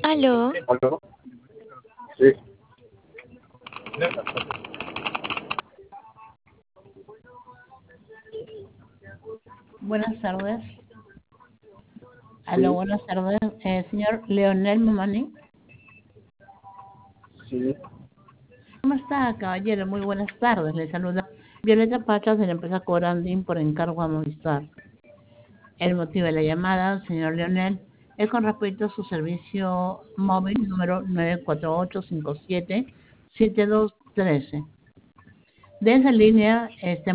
Aló, ¿Aló? Sí, Buenas tardes. Aló, sí, buenas tardes. Señor Leonel Mamani. sí. ¿Cómo está, caballero? Muy buenas tardes. Le saluda Violeta Pachas de la empresa Corandin por encargo a Movistar. El motivo de la llamada, señor Leonel, es con respecto a su servicio móvil número 948577213. De esa línea,